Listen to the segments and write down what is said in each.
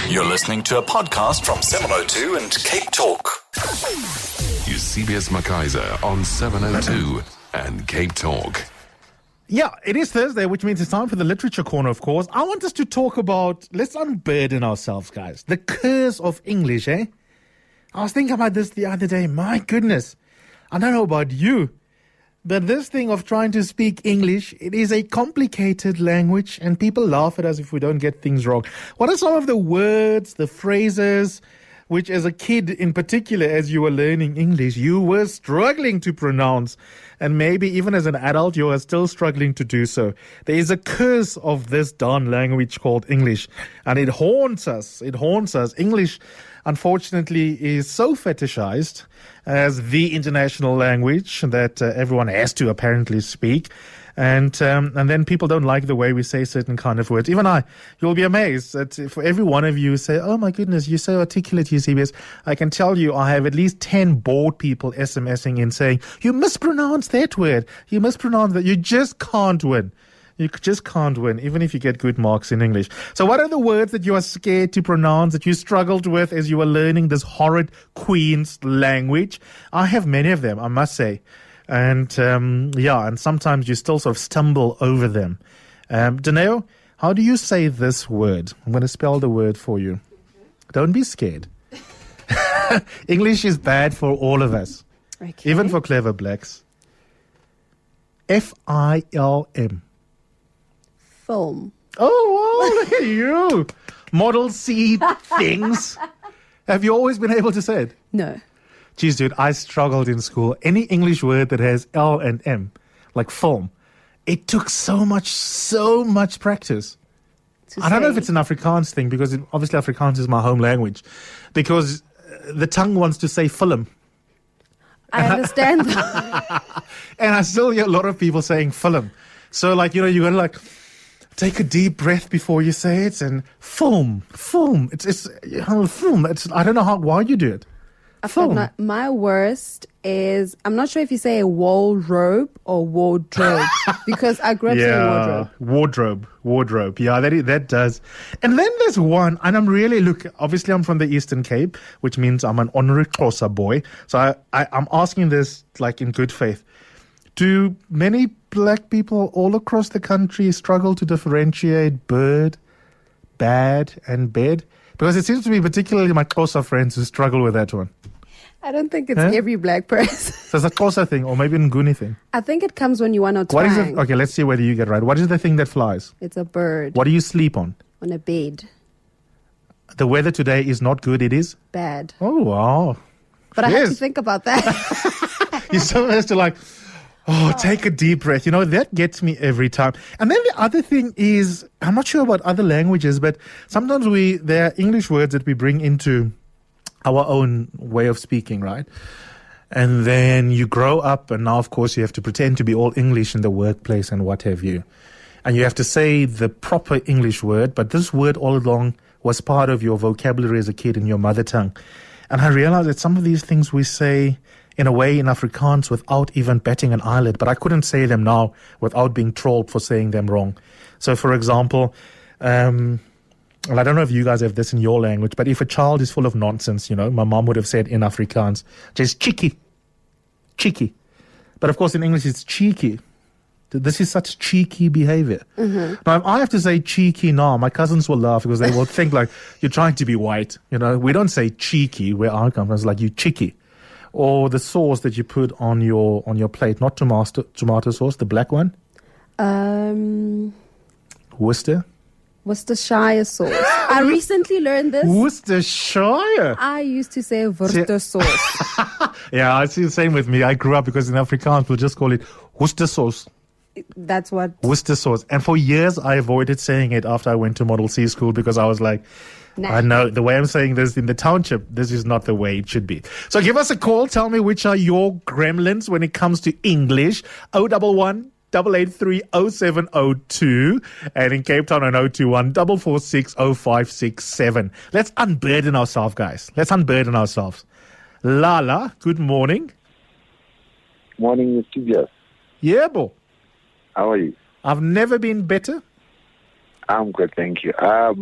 You're listening to a podcast from 702 and Cape Talk. Eusebius McKaiser on 702 and Cape Talk. Yeah, it is Thursday, which means it's time for the Literature Corner, of course. I want us to talk about, let's unburden ourselves, guys. The curse of English, eh? I was thinking about this the other day. My goodness. I don't know about you, but this thing of trying to speak English, it is a complicated language, and people laugh at us if we don't get things wrong. What are some of the words, the phrases, which as a kid in particular, as you were learning English, you were struggling to pronounce, and maybe even as an adult, you are still struggling to do so? There is a curse of this darn language called English, and it haunts us. It haunts us. English, unfortunately, is so fetishized as the international language that everyone has to apparently speak. And then people don't like the way we say certain kind of words. Even you'll be amazed that for every one of you say, oh my goodness, you're so articulate, Eusebius. I can tell you I have at least 10 bored people SMSing in saying, you mispronounce that word. You mispronounce that. You just can't win. You just can't win, even if you get good marks in English. So what are the words that you are scared to pronounce, that you struggled with as you were learning this horrid Queen's language? I have many of them, I must say. And and sometimes you still sort of stumble over them. Daneo, how do you say this word? I'm going to spell the word for you. Don't be scared. English is bad for all of us, even for clever blacks. F-I-L-M. Film. Oh, look at you. Model C things. Have you always been able to say it? No. Geez, dude, I struggled in school. Any English word that has L and M, like film, it took so much practice. I don't know if it's an Afrikaans thing, because obviously Afrikaans is my home language, because the tongue wants to say film. I understand that. And I still hear a lot of people saying film. So, like, you got to, like, take a deep breath before you say it, and film. It's film. I don't know why you do it. My worst is, I'm not sure if you say a wardrobe or wardrobe, because I grew up saying wardrobe. Wardrobe. Yeah, that does. And then there's one, and obviously I'm from the Eastern Cape, which means I'm an honorary Xhosa boy. So I'm asking this like in good faith. Do many black people all across the country struggle to differentiate bird, bad, and bed? Because it seems to be particularly my Xhosa friends who struggle with that one. I don't think it's every black person. So it's a Xhosa thing, or maybe a Nguni thing. I think it comes when you want to What is it? Okay, let's see whether you get it right. What is the thing that flies? It's a bird. What do you sleep on? On a bed. The weather today is not good, it is? Bad. Oh, wow. But yes. I had to think about that. You sometimes have to take a deep breath. That gets me every time. And then the other thing is, I'm not sure about other languages, but sometimes there are English words that we bring into our own way of speaking, right? And then you grow up, and now, of course, you have to pretend to be all English in the workplace and what have you. And you have to say the proper English word, but this word all along was part of your vocabulary as a kid in your mother tongue. And I realized that some of these things we say in a way in Afrikaans without even batting an eyelid, but I couldn't say them now without being trolled for saying them wrong. So, for example, well, I don't know if you guys have this in your language, but if a child is full of nonsense, my mom would have said in Afrikaans, just cheeky. But of course in English it's cheeky. This is such cheeky behavior. Mm-hmm. Now, if I have to say cheeky now, my cousins will laugh because they will think like you're trying to be white. We don't say cheeky where I come from. It's like you cheeky. Or the sauce that you put on your plate, not tomato sauce, the black one. Worcestershire sauce. I recently learned this. Worcestershire? I used to say Worcester sauce. Yeah, I see the same with me. I grew up because in Afrikaans we'll just call it Worcester sauce. That's what... Worcester sauce. And for years I avoided saying it after I went to Model C school because I was like, I know the way I'm saying this in the township, this is not the way it should be. So give us a call. Tell me which are your gremlins when it comes to English. 011 883 0702 and in Cape Town on 021 446 0567. Let's unburden ourselves, guys. Let's unburden ourselves. Lala, good morning. Morning, Eusebius. Yeah, bo. How are you? I've never been better. I'm good, thank you.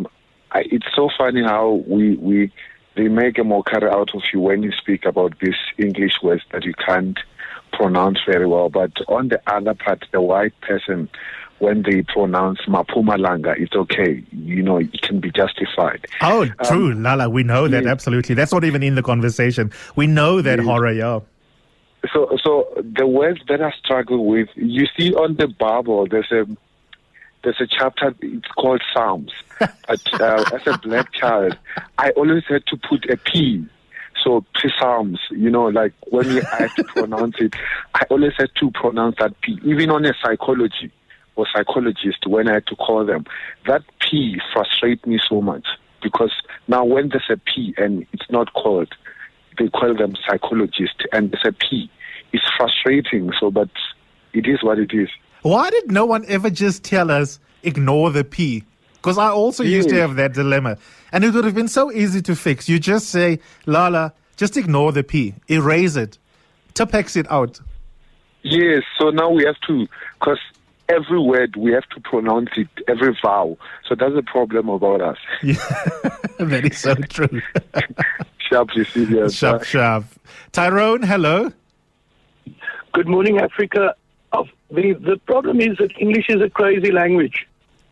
it's so funny how they make a mockery out of you when you speak about these English words that you can't pronounce very well. But on the other part, the white person, when they pronounce Mpumalanga, it's okay. It can be justified. Oh, true, Lala. We know that, absolutely. That's not even in the conversation. We know that horror, yeah. So the words that I struggle with, you see on the Bible, there's a chapter, it's called Psalms. But as a black child, I always had to put a P. So Psalms, like when I had to pronounce it, I always had to pronounce that P. Even on a psychology or psychologist, when I had to call them, that P frustrates me so much. Because now when there's a P and it's not called, they call them psychologists, and there's a P. It's frustrating, but it is what it is. Why did no one ever just tell us, ignore the P? Because I also used to have that dilemma. And it would have been so easy to fix. You just say, Lala, just ignore the P. Erase it. Tipex it out. Yes, so now we have to, because every word we have to pronounce it, every vowel. So that's a problem about us. Yeah, that is so true. Sharp, Eusebius. Sharp. Tyrone, hello. Good morning, Africa. The problem is that English is a crazy language.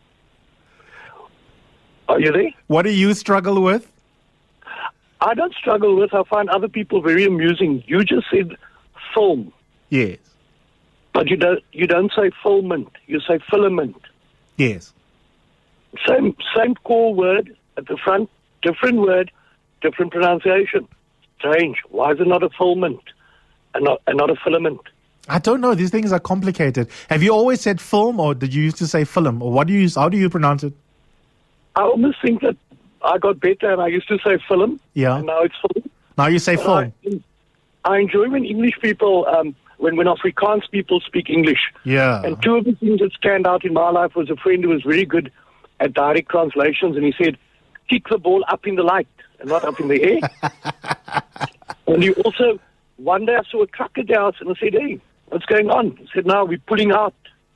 Are you there? What do you struggle with? I don't struggle with. I find other people very amusing. You just said film. Yes. But you don't say filament. You say filament. Yes. Same core word at the front, different word, different pronunciation. Strange. Why is it not a filament and not a filament? I don't know. These things are complicated. Have you always said film, or did you used to say film? Or what do you use? How do you pronounce it? I almost think that I got better and I used to say film. Yeah. And now it's film. Now you say film. I enjoy when English people, when Afrikaans people speak English. Yeah. And two of the things that stand out in my life was a friend who was very good at direct translations, and he said, kick the ball up in the light and not up in the air. And he also, one day I saw a trucker down and I said, hey, what's going on? He said, no, we're pulling out.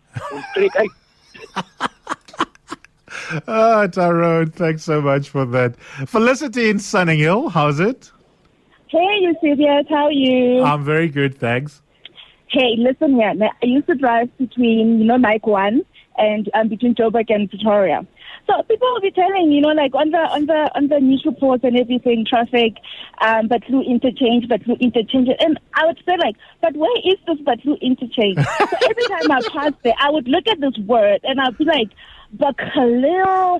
Tyrone, thanks so much for that. Felicity in Sunninghill, how's it? Hey, Eusebius, how are you? I'm very good, thanks. Hey, listen here. I used to drive between, Mike 1 and between Joburg and Pretoria. So people will be telling, like on the news reports and everything, traffic, Butlu interchange. And I would say but where is this Butlu interchange? So every time I passed there, I would look at this word and I'd be like, Butlu.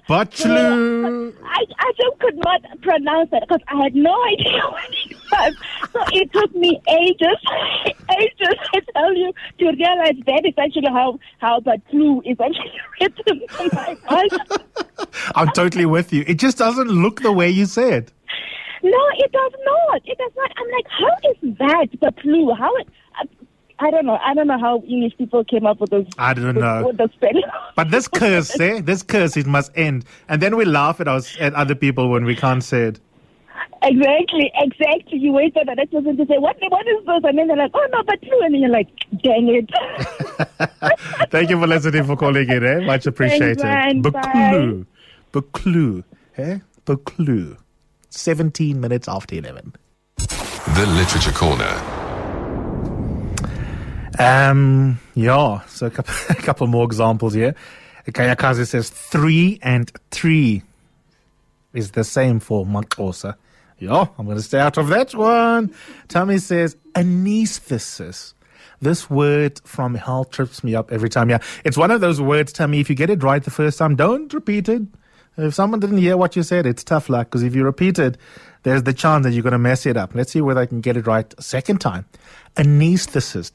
I just could not pronounce it because I had no idea what it was. So it took me ages, I tell you, to realize that is actually how Butlu is actually written in my mind. I'm totally with you. It just doesn't look the way you say it. No, it does not. I'm like, how is that Butlu? I don't know how English people came up with this. I don't know. With the spelling. But this curse, it must end. And then we laugh at other people when we can't say it. Exactly. You wait for the next person to say, what is this? And then they're like, oh, no, but you. And then you're like, dang it. Thank you, Felicity, for calling in. Much appreciated. Butlu. Butlu. 17 minutes after 11. The Literature Corner. So a couple more examples here. Kayakazi says 3 and 3 is the same for Maxhosa. Yeah, I'm going to stay out of that one. Tammy says anesthesis. This word from hell trips me up every time. Yeah, it's one of those words, Tammy, if you get it right the first time, don't repeat it. If someone didn't hear what you said, it's tough luck, because if you repeat it, there's the chance that you're going to mess it up. Let's see whether I can get it right a second time. Anesthetist.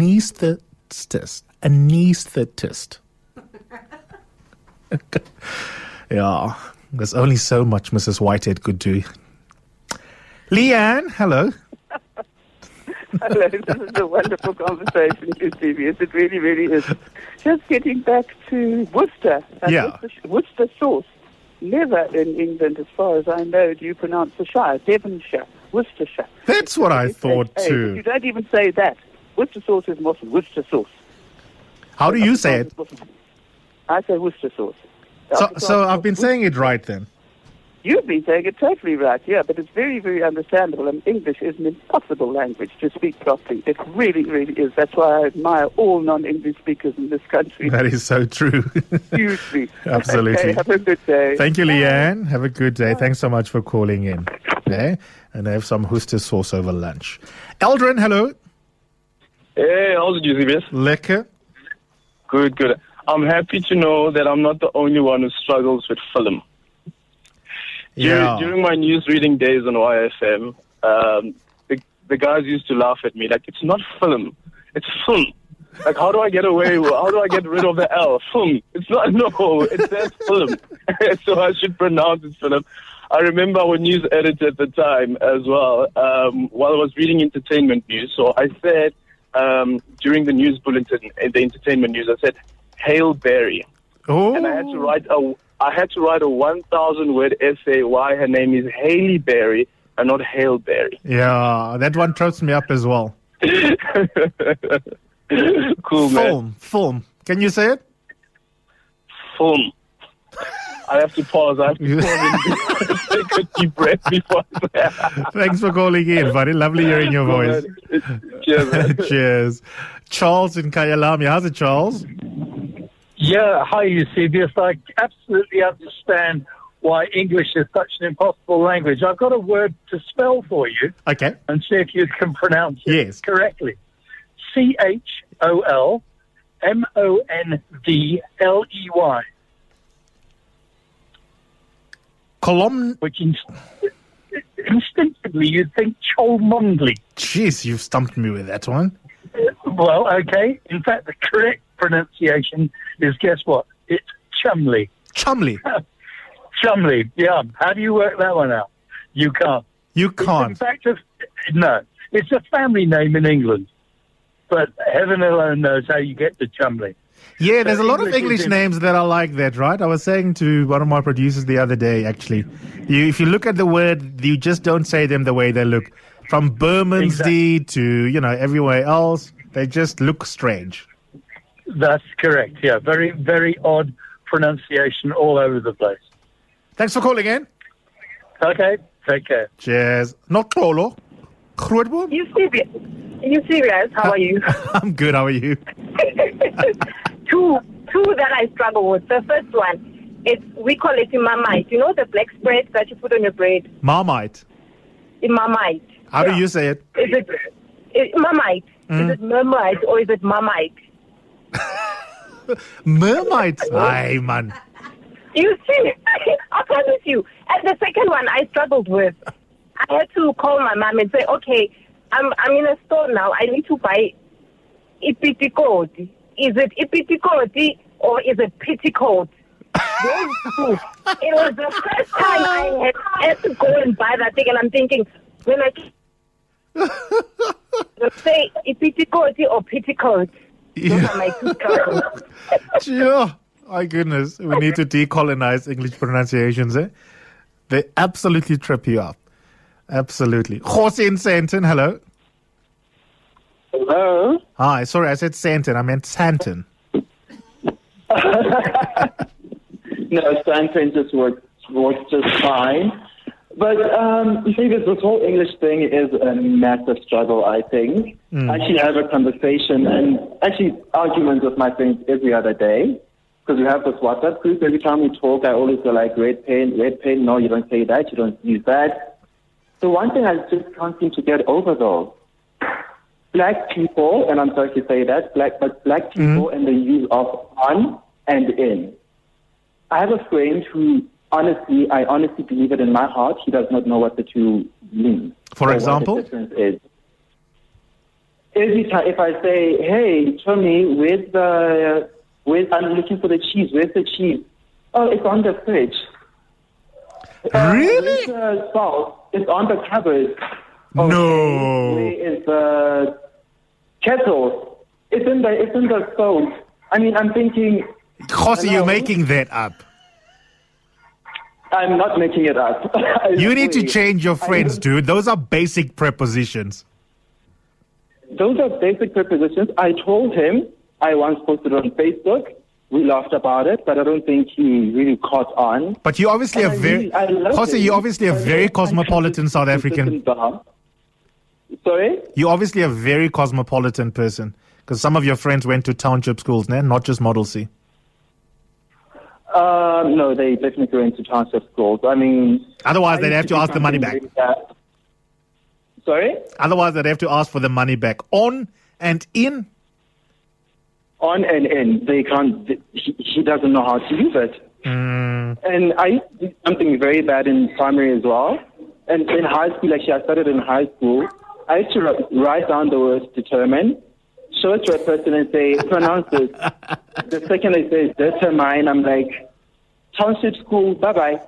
Yeah, there's only so much Mrs. Whitehead could do. Leanne, hello. Hello, this is a wonderful conversation, Eusebius. It really, really is. Just getting back to Worcester. Worcester sauce. Never in England, as far as I know, do you pronounce the Shire. Devonshire, Worcestershire. That's what I thought too. You don't even say that. Worcester sauce is Mossel. Worcester sauce. How do you say it? I say Worcester sauce. So I've been saying it right then. You've been saying it totally right, yeah, but it's very, very understandable, and English is an impossible language to speak properly. It really, really is. That's why I admire all non-English speakers in this country. That is so true. Hugely. Absolutely. Okay, have a good day. Thank you, Leanne. Have a good day. Thanks so much for calling in. Okay? And I have some Worcester sauce over lunch. Eldrin, hello. Hey, how's it, Eusebius? Lekker. Good. I'm happy to know that I'm not the only one who struggles with film. Yeah. During my news reading days on YFM, the guys used to laugh at me like, it's not film, it's film. Like, how do I get rid of the L? Film. It's not, no, it says film. So I should pronounce it film. I remember our news editor at the time as well, while I was reading entertainment news. So I said, during the news bulletin, the entertainment news, I said, Hail Berry. Oh. And I had to write a 1,000-word essay why her name is Hailey Berry and not Hail Berry. Yeah, that one trips me up as well. Cool, man. Film. Can you say it? Film. I have to pause. I have to take a deep breath before I say it. Thanks for calling in, buddy. Lovely hearing your voice. Cheers, man. Cheers. Charles in Kyalami. How's it, Charles? Yeah, hi, Eusebius. I absolutely understand why English is such an impossible language. I've got a word to spell for you. Okay. And see if you can pronounce it correctly. CHOLMONDLEY. Which instinctively you'd think Cholmondeley. Jeez, you've stumped me with that one. Well, okay. In fact, the correct pronunciation is, guess what? It's Chumley. Chumley? Chumley, yeah. How do you work that one out? You can't. You can't? In fact, no. It's a family name in England. But heaven alone knows how you get to Chumley. Yeah, there's a lot of English names that are like that, right? I was saying to one of my producers the other day, actually. If you look at the word, you just don't say them the way they look. From Bermondsey to, everywhere else, they just look strange. That's correct, yeah. Very, very odd pronunciation all over the place. Thanks for calling in. Okay, take care. Cheers. Not Tolo. Grootboom? Eusebius, how are you? I'm good, how are you? Two that I struggle with. The first one, we call it Marmite. You know the black spread that you put on your bread? Marmite. Marmite. How do you say it? Is it Marmite? Is it Marmite or is it Marmite? Mermite. Aye, man. You see, I promise you. And the second one I struggled with. I had to call my mom and say, okay, I'm in a store now. I need to buy ipitikoti. Is it ipitikoti or is it petticoat? Those two. It was the first time I had to go and buy that thing, and I'm thinking, when I say ipitikoti or petticoat, those are my two struggles. Sure. My goodness. We need to decolonize English pronunciations, eh? They absolutely trip you up. Absolutely. Jose in Santon, hello. Hello. Hi, sorry, I said Santon. I meant Santon. No, Santon just works just fine. But you see, this whole English thing is a massive struggle, I think. I actually have a conversation and actually arguments with my friends every other day. Because we have this WhatsApp group. Every time we talk, I always go like, red pen. No, you don't say that. You don't use that. So one thing I just can't seem to get over, though. Black people, and I'm sorry to say that, black people and the use of on and in. I have a friend who, I honestly believe it in my heart, he does not know what the two mean. For example? What the difference is. Every time, if I say, hey, Tommy, I'm looking for the cheese. Where's the cheese? Oh, it's on the fridge. Really? Where's the salt? It's on the cupboard. Okay. No. Where is the kettle? It's in the stove. I mean, I'm thinking... Jose, you're making that up. I'm not making it up. You need to change your friends, dude. Those are basic prepositions. Those are basic prepositions. I told him, I once posted on Facebook, we laughed about it, but I don't think he really caught on. But you obviously are you're obviously a very cosmopolitan South African. Sorry? You're obviously a very cosmopolitan person, because some of your friends went to township schools, not just Model C. No, they definitely went to township schools. I mean... Otherwise, they'd have to ask the money back. Sorry? Otherwise, they'd have to ask for the money back. On and in? On and in. They can't... He doesn't know how to use it. And I did something very bad in primary as well. And in high school, actually, I started in high school. I used to write down the words determine, show it to a person and say, pronounce this. The second they say determine, I'm like, township school, bye-bye.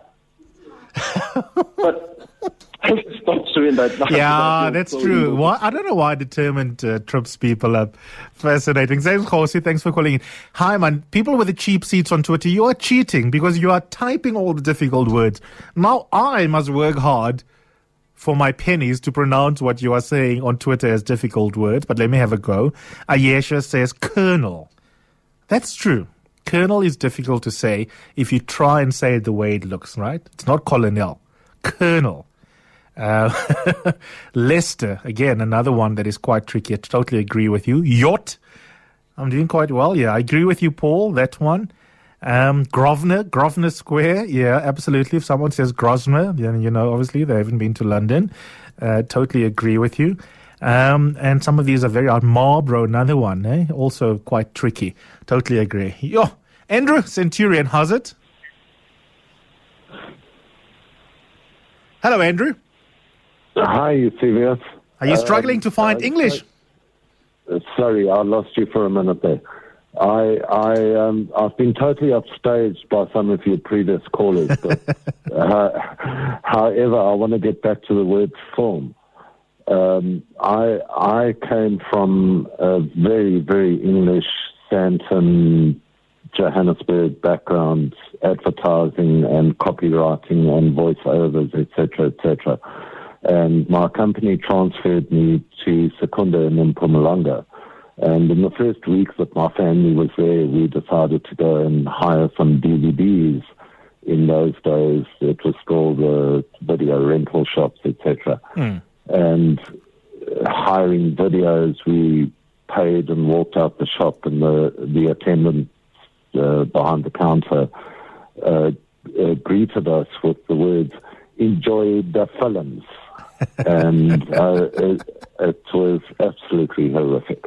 But I stopped doing that now. Yeah, that's true. Why? I don't know why determined trips people up. Fascinating. Thanks, Khosi. Thanks for calling in. Hi, man. People with the cheap seats on Twitter, you are cheating because you are typing all the difficult words. Now I must work hard for my pennies to pronounce what you are saying on Twitter as difficult words, but let me have a go. Ayesha says colonel. That's true. Colonel is difficult to say if you try and say it the way it looks, right? It's not colonel. Colonel. Lester, again, another one that is quite tricky. I totally agree with you. Yacht. I'm doing quite well. Yeah, I agree with you, Paul. That one. Grosvenor Square. Yeah, absolutely. If someone says Grosvenor, then, obviously they haven't been to London. Totally agree with you. And some of these are very hard. Marlborough, another one, also quite tricky. Totally agree. Yo, Andrew, Centurion, how's it? Hello, Andrew. Hi, Eusebius. Are you struggling to find English? Sorry, I lost you for a minute there. I've been totally upstaged by some of your previous callers, but however, I want to get back to the word film. I came from a very, very English Sandton, Johannesburg background, advertising and copywriting and voiceovers, etc., etc. And my company transferred me to Secunda in Mpumalanga. And in the first week that my family was there, we decided to go and hire some DVDs. In those days, it was still the video rental shops, etc. And hiring videos, we paid and walked out the shop, and the attendant behind the counter greeted us with the words, "Enjoy the films." And it was absolutely horrific.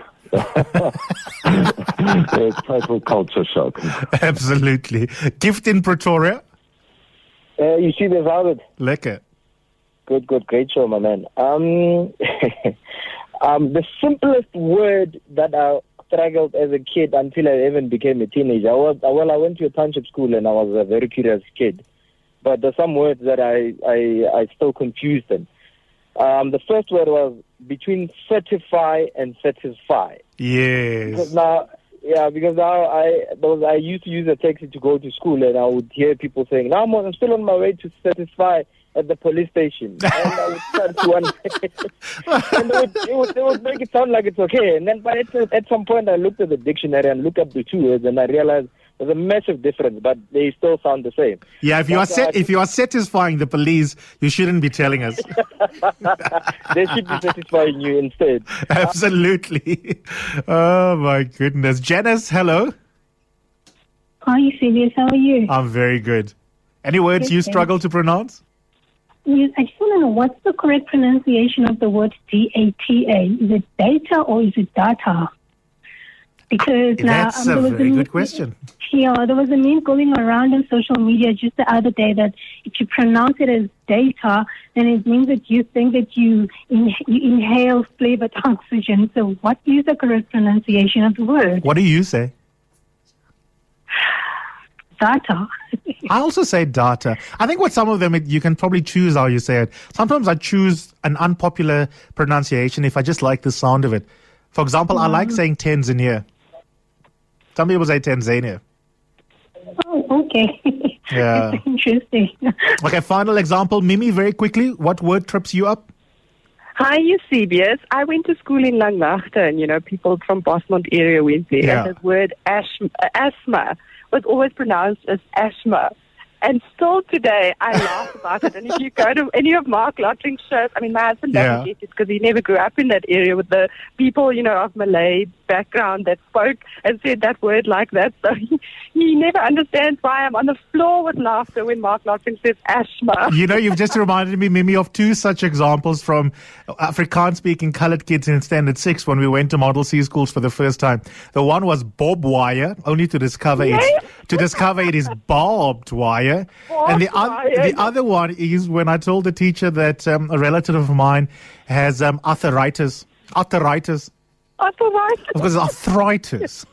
A total culture shock. Absolutely. Gift in Pretoria? You see this, Howard? Lekker. Good, great show, my man. The simplest word that I struggled as a kid until I even became a teenager. I went to a township school and I was a very curious kid. But there's some words that I still confused them. The first word was between certify and satisfy. Yes. Because now I used to use a taxi to go to school, and I would hear people saying, "No, I'm still on my way to satisfy at the police station." And I would start to wonder, and they would make it sound like it's okay. And then, but at some point, I looked at the dictionary and looked up the two words, and I realized there's a massive difference, but they still sound the same. Yeah, if you are satisfying the police, you shouldn't be telling us. They should be satisfying you instead. Absolutely. Oh my goodness. Janice, hello. Hi, Eusebius. How are you? I'm very good. Any words you struggle to pronounce? Yes, I just want to know, what's the correct pronunciation of the word DATA? Is it data or is it data? Because that's a very good question. Yeah, there was a meme going around on social media just the other day that if you pronounce it as data, then it means that you think that you inhale flavored oxygen. So what is the correct pronunciation of the word? What do you say? Data. I also say data. I think with some of them, you can probably choose how you say it. Sometimes I choose an unpopular pronunciation if I just like the sound of it. For example, I like saying Tanzania. Some people say Tanzania. Oh, okay. Yeah. That's interesting. Okay, final example. Mimi, very quickly, what word trips you up? Hi, Eusebius. I went to school in Langlaagte, and, people from Bosmont area went there. Yeah. And the word asthma was always pronounced as asthma. And still today, I laugh about it. And if you go to any of Mark Lotling's shows, I mean, my husband doesn't get it because he never grew up in that area with the people, of Malay background that spoke and said that word like that. So he never understands why I'm on the floor with laughter when Mark Lotling says asthma. You've just reminded me, Mimi, of two such examples from Afrikaans-speaking colored kids in Standard 6 when we went to Model C schools for the first time. The one was bob wire, only to discover it is barbed wire. And the other one is when I told the teacher that a relative of mine has arthritis. Arthritis. Because arthritis.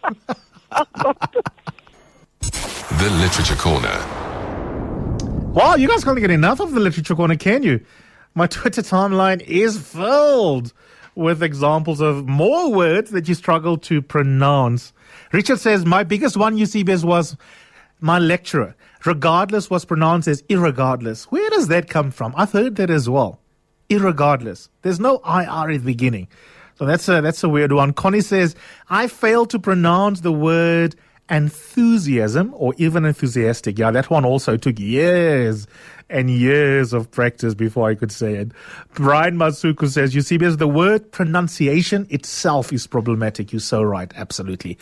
The Literature Corner. Wow, you guys can't get enough of the Literature Corner, can you? My Twitter timeline is filled with examples of more words that you struggle to pronounce. Richard says, my biggest one, Eusebius, was my lecturer. Regardless was pronounced as irregardless. Where does that come from? I've heard that as well. Irregardless. There's no IR at the beginning. So that's a weird one. Connie says, I failed to pronounce the word enthusiasm or even enthusiastic. Yeah, that one also took years and years of practice before I could say it. Brian Masuku says, Eusebius, the word pronunciation itself is problematic. You're so right. Absolutely.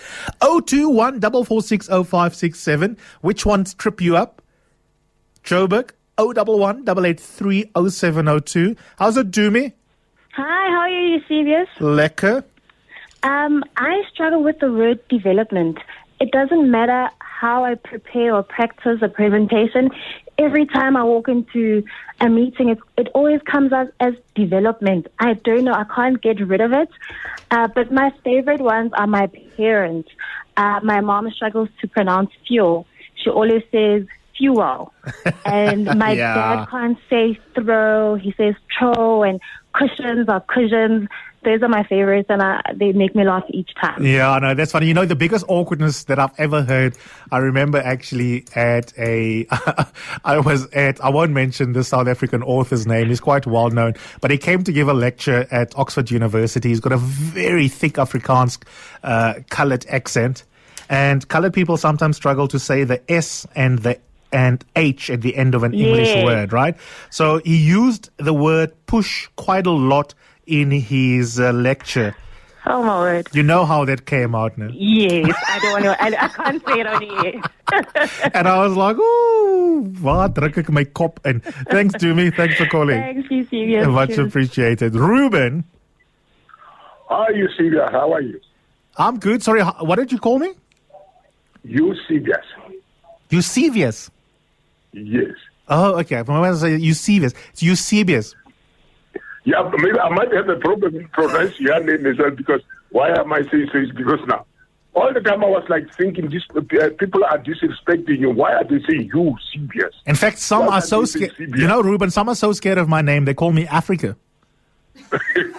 021-446-0567. Which ones trip you up? Joburg, 011-883-0702. How's it, Doomy? Hi, how are you, Eusebius? Lekker. I struggle with the word development. It doesn't matter how I prepare or practice a presentation. Every time I walk into a meeting, it always comes out as development. I don't know. I can't get rid of it. But my favorite ones are my parents. My mom struggles to pronounce fuel. She always says fuel. And my dad can't say throw. He says tro, and cushions are cushions. Those are my favorites, and they make me laugh each time. Yeah, I know. That's funny. The biggest awkwardness that I've ever heard, I remember actually at I won't mention the South African author's name. He's quite well known, but he came to give a lecture at Oxford University. He's got a very thick Afrikaans colored accent, and colored people sometimes struggle to say the S and H at the end of an English word, right? So he used the word push quite a lot in his lecture. Oh my word! You know how that came out, no? Yes, I don't want to. I can't say it on here. And I was like, "Ooh, waar druk ek my kop in?" Thanks, Jimmy. Thanks for calling. Thanks, Eusebius. Much appreciated. Ruben. Hi, Eusebius. How are you? I'm good. Sorry, what did you call me? Eusebius. Eusebius. Yes. Oh, okay. I'm going to say Eusebius. It's Eusebius. Yeah, maybe I might have a problem in pronouncing your name as well, because why am I saying so? It's because now, all the time I was like thinking, people are disrespecting you. Why are they saying Eusebius? In fact, some are so scared. Ruben, some are so scared of my name, they call me Africa. And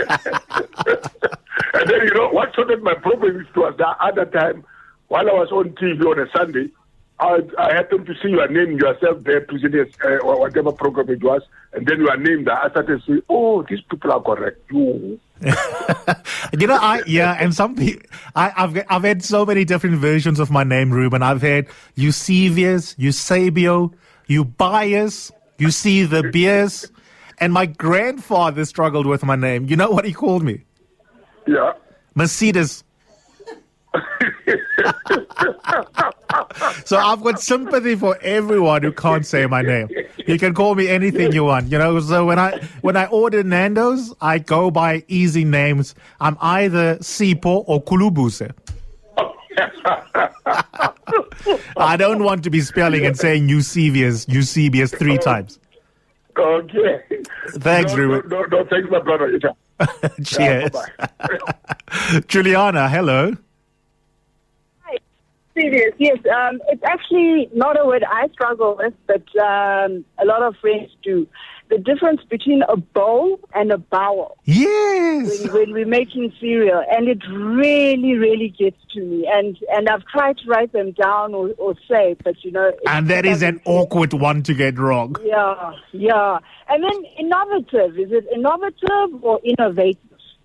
then, what sorted my problem is was the other time, while I was on TV on a Sunday, I happened to see your name yourself there, presenting or whatever program it was, and then your name there. I started saying, "Oh, these people are correct." And some people, I've had so many different versions of my name, Ruben. I've had Eusebius, Eusebio, Eubias, you see the beers, and my grandfather struggled with my name. You know what he called me? Yeah, Mercedes. So I've got sympathy for everyone who can't say my name. You can call me anything you want, So when I order Nando's, I go by easy names. I'm either Sipho or Kulubuse. I don't want to be spelling and saying Eusebius 3 times. Okay. Thanks, Ruben. No, thanks, my brother. Cheers. Juliana, hello. serious. Yes, it's actually not a word I struggle with, but a lot of friends do. The difference between a bowl and a bowel. Yes. When we're making cereal, and it really, really gets to me. And I've tried to write them down or say, but And that is an awkward one to get wrong. Yeah. And then innovative. Is it innovative or innovative?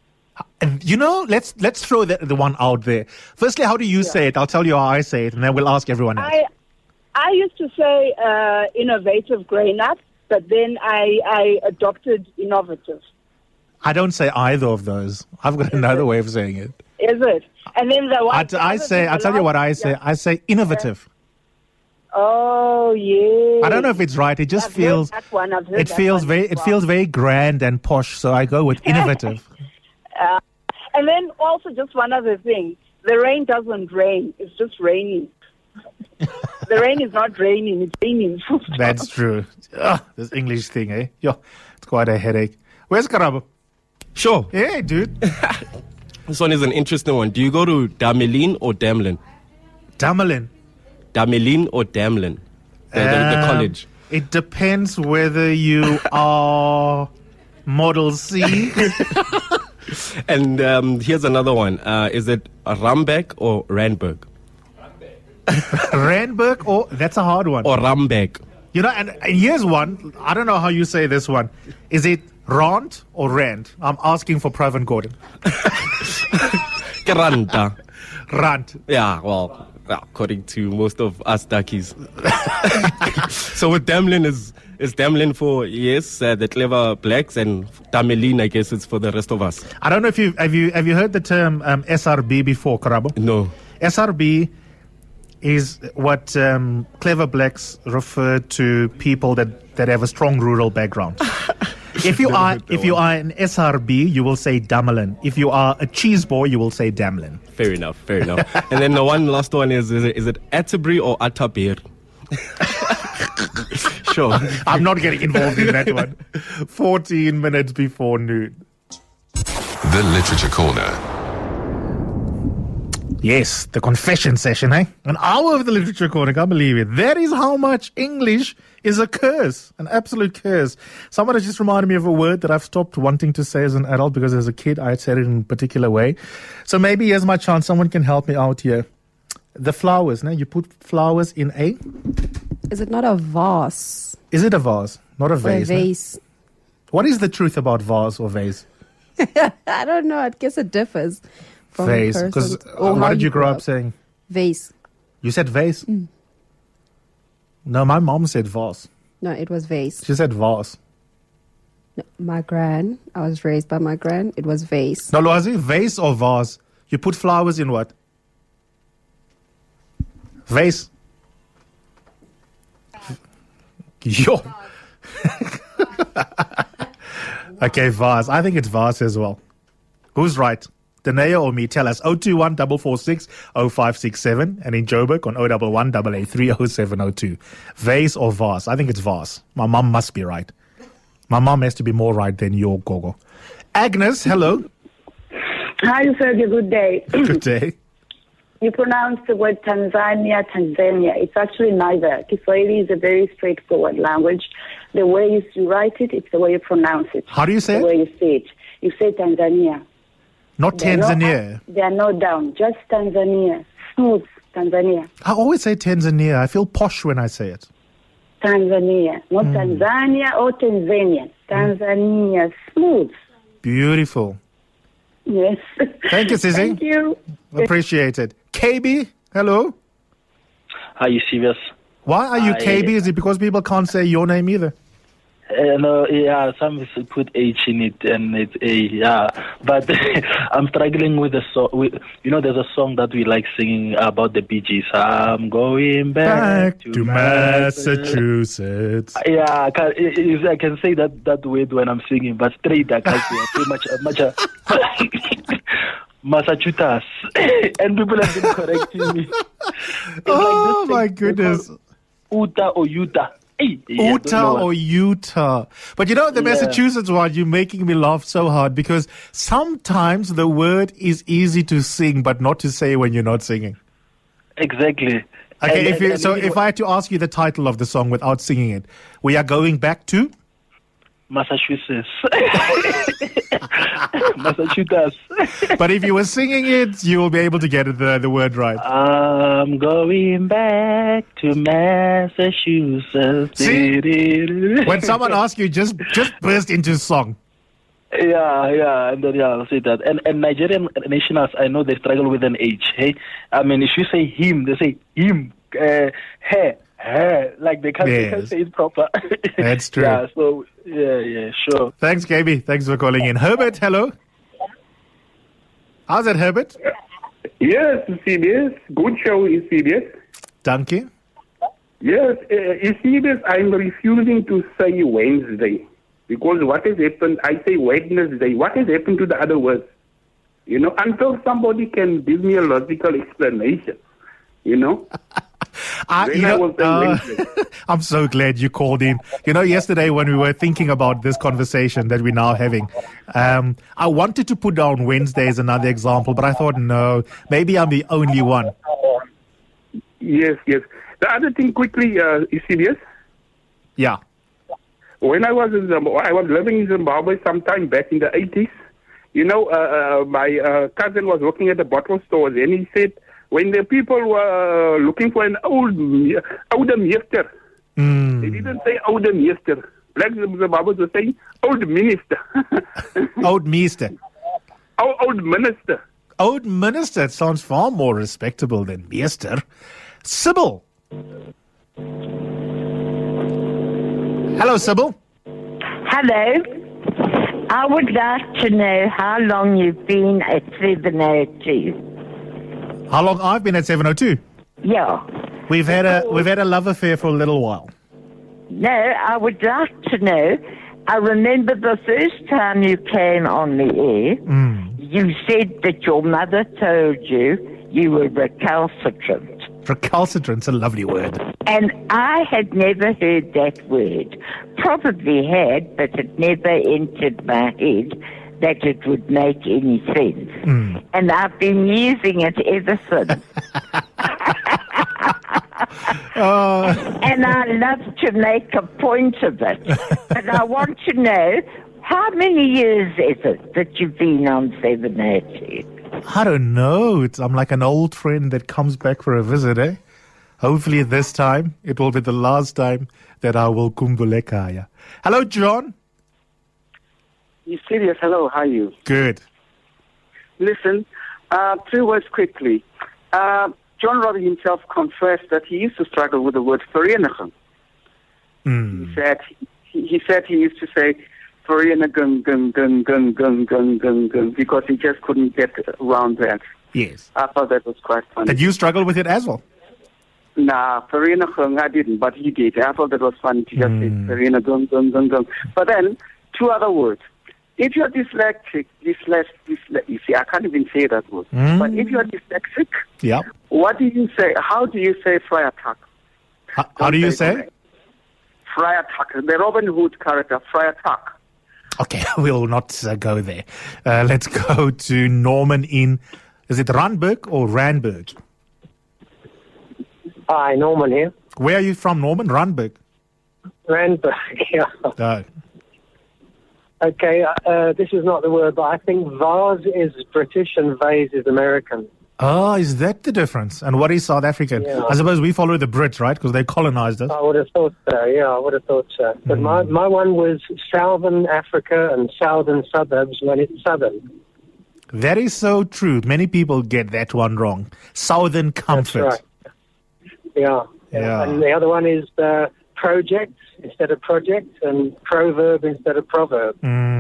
Let's throw the one out there. Firstly, how do you say it? I'll tell you how I say it, and then we'll ask everyone else. I used to say innovative grain up, but then I adopted innovative. I don't say either of those. I've got another way of saying it. Is it? And then the one I'll tell you what I say. I say innovative. Oh yeah. I don't know if it's right. It just feels. It feels very grand and posh. So I go with innovative. And then also just one other thing. The rain doesn't rain. It's just raining. The rain is not raining. It's raining. That's true. This English thing, eh? Yo, it's quite a headache. Where's Karabo? Sure. Yeah, dude. This one is an interesting one. Do you go to Damelin or Damlin? Damelin. Damelin or Damlin? The college. It depends whether you are Model C. And here's another one. Is it Rambeck or Randburg? Randburg, or that's a hard one. Or Rambeck. And here's one. I don't know how you say this one. Is it Rand or Rand? I'm asking for Pravin Gordon. Randa. Rand. Yeah, well, according to most of us duckies. So with Damlin is Damlin for the clever blacks, and Damelin, I guess it's for the rest of us. I don't know if have you heard the term SRB before, Karabo? No. SRB is what clever blacks refer to people that have a strong rural background. If you are an SRB, you will say Damelin. If you are a cheese boy, you will say Damlin. Fair enough. And then the last one is it Atterbury or Atterbury? Sure. I'm not getting involved in that one. 14 minutes before noon. The Literature Corner. Yes, the confession session, eh? An hour of the Literature Corner, can't believe it. That is how much English is a curse, an absolute curse. Someone has just reminded me of a word that I've stopped wanting to say as an adult because as a kid I had said it in a particular way. So maybe here's my chance, someone can help me out here. The flowers, no? You put flowers in a... Is it not a vase? Is it a vase? Not a vase. Or a vase. No? What is the truth about vase or vase? I don't know. I guess it differs. Vase. Because what did you grow up saying? Vase. You said vase? Mm. No, my mom said vase. No, it was vase. She said vase. No, I was raised by my gran. It was vase. No, was it vase or vase? You put flowers in what? Vase. Yo. Okay, vase. I think it's vase as well. Who's right? Danae or me? Tell us. 021 446 0567 and in Joburg on 011 883 0702. Vase or vase? I think it's vase. My mum must be right. My mum has to be more right than your gogo. Agnes, hello. Hi, Sergio. Good day. Good day. You pronounce the word Tanzania. It's actually neither. Kiswahili is a very straightforward language. The way you write it, it's the way you pronounce it. How do you say it? The way you say it. You say Tanzania. Not Tanzania. There are no down. Just Tanzania. Smooth Tanzania. I always say Tanzania. I feel posh when I say it. Tanzania. Not Tanzania or Tanzania. Tanzania. Smooth. Beautiful. Yes. Thank you, Sissy. Thank you. Appreciate it. KB, hello. Are you serious? Why are you KB? Is it because people can't say your name either? No, yeah, some put H in it and it's A, yeah. But I'm struggling with the song. There's a song that we like singing about the Bee Gees. I'm going back to Massachusetts. Yeah, I can say that word when I'm singing, but straight I can't say much. Massachusetts. And people have been correcting me. Oh, my goodness. Utah or Utah. Utah or Utah. But the Massachusetts one, you're making me laugh so hard because sometimes the word is easy to sing but not to say when you're not singing. Exactly. Okay, if I had to ask you the title of the song without singing it, we are going back to Massachusetts. Massachusetts. But if you were singing it, you will be able to get the word right. I'm going back to Massachusetts. See? When someone asks you, just burst into song. Yeah, and then I'll say that. And Nigerian nationals, I know they struggle with an H. Hey, I mean, if you say him, they say him, her, like they can't say it proper. That's true. Yeah, so yeah, sure. Thanks, KB. Thanks for calling in. Herbert, hello. How's it, Herbert? Yes, CBS. Good show, CBS. Thank you. Yes, CBS, I'm refusing to say Wednesday. Because what has happened, I say Wednesday. What has happened to the other words? You know, until somebody can give me a logical explanation, you know? I'm so glad you called in. You know, yesterday when we were thinking about this conversation that we're now having, I wanted to put down Wednesday as another example, but I thought, no, maybe I'm the only one. Yes. The other thing quickly, is CBS? Yeah. When I was living in Zimbabwe sometime back in the 80s, you know, my cousin was working at the bottle stores, and he said when the people were looking for an oude meester, they didn't say oude meester. Black Zimbabweans were saying old minister. Old meester. Old minister. Old minister. It sounds far more respectable than meester. Sybil. Hello, Sybil. Hello. I would like to know how long you've been at 702. How long I've been at 702? Yeah. We've had a love affair for a little while. No, I would like to know. I remember the first time you came on the air, you said that your mother told you were recalcitrant. Recalcitrant's a lovely word. And I had never heard that word. Probably had, but it never entered my head that it would make any sense. And I've been using it ever since. And I love to make a point of it. But I want to know, how many years is it that you've been on 702? I don't know. I'm like an old friend that comes back for a visit, eh? Hopefully this time, it will be the last time that I will kumbulekaya. Hello, John. You serious? Hello, how are you? Good. Listen, 2 words quickly. John Robbie himself confessed that he used to struggle with the word vereniging. He said he used to say vereniging, because he just couldn't get around that. Yes. I thought that was quite funny. Did you struggle with it as well? Nah, vereniging, I didn't, but he did. I thought that was funny to just say vereniging. But then, 2 other words. If you're dyslexic, you see, I can't even say that word. But if you're dyslexic, what do you say? How do you say Friar Tuck? How do you say? Friar Tuck, the Robin Hood character, Friar Tuck. Okay, we'll not go there. Let's go to Norman in, is it Randburg or Randburg? Hi, Norman here. Where are you from, Norman? Randburg? Randburg, yeah. Okay, this is not the word, but I think vase is British and vase is American. Oh, is that the difference? And what is South African? Yeah. I suppose we follow the Brits, right? Because they colonized us. I would have thought so, yeah, I would have thought so. But my one was Southern Africa and Southern Suburbs when it's Southern. That is so true. Many people get that one wrong. Southern comfort. That's right. Yeah. And the other one is project instead of project and proverb instead of proverb.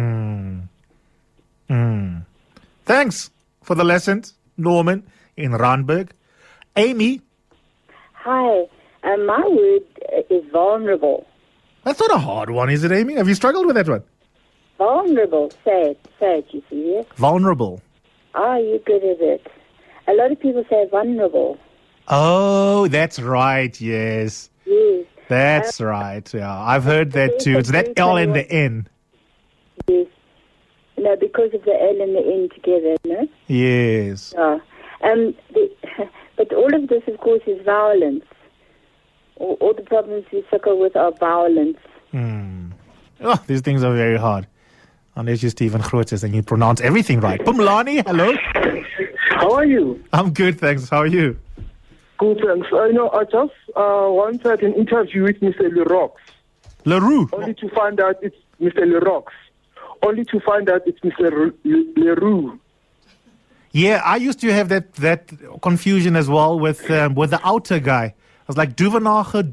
Thanks for the lessons, Norman in Randburg. Amy. Hi. My word is vulnerable. That's not a hard one, is it, Amy? Have you struggled with that one? Vulnerable. Say it, you see it? Vulnerable. Oh, you're good at it. A lot of people say vulnerable. Oh, that's right, yes. Yes. That's right, yeah. I've heard that too. It's that L and the N. Yes. No, because of the L and the N together, no? Yes. Yeah. The But all of this, of course, is violence. All the problems we struggle with are violence. Oh, these things are very hard. Unless you're Stephen Grootes and you pronounce everything right. Pumlani, hello. How are you? I'm good, thanks. How are you? Good, thanks. I just once had an interview with Mr. Leroux. Leroux? Only to find out it's Mr. Leroux. Only to find out it's Mr. Leroux. Yeah, I used to have that confusion as well with the outer guy. I was like, Duvenage.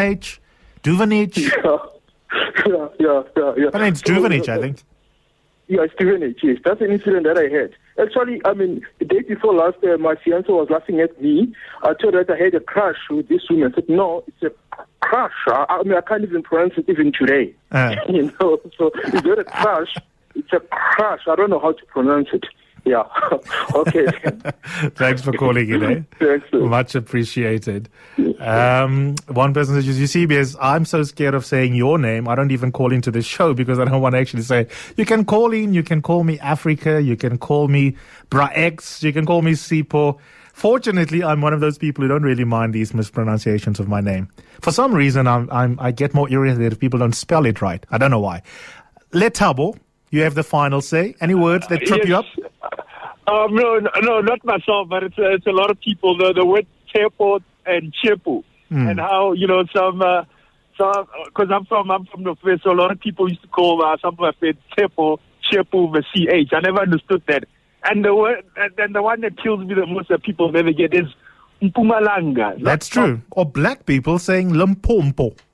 Yeah. But it's Duvenage, I think. Yeah, it's Duvenage, yes. That's an incident that I had. Actually, the day before last, my fiancé was laughing at me. I told her that I had a crush with this woman. I said, no, it's a crush. I can't even pronounce it even today. So it's not a crush. It's a crush. I don't know how to pronounce it. Yeah. Okay. Thanks for calling in, eh? Thanks. Much appreciated. One person says, you see, because I'm so scared of saying your name, I don't even call into the show because I don't want to actually say, you can call in, you can call me Africa, you can call me Brax, you can call me Sipo. Fortunately, I'm one of those people who don't really mind these mispronunciations of my name. For some reason, I get more irritated if people don't spell it right. I don't know why. Letabo, you have the final say. Any words that trip you up? No, not myself, but it's a lot of people. The word Tepo and Chepu, and how some because I'm from the West, so a lot of people used to call some of my friends Tepo, Chepu with CH. I never understood that. And the word, and the one that kills me the most that people never get is Mpumalanga. That's true. Or black people saying Limpopo.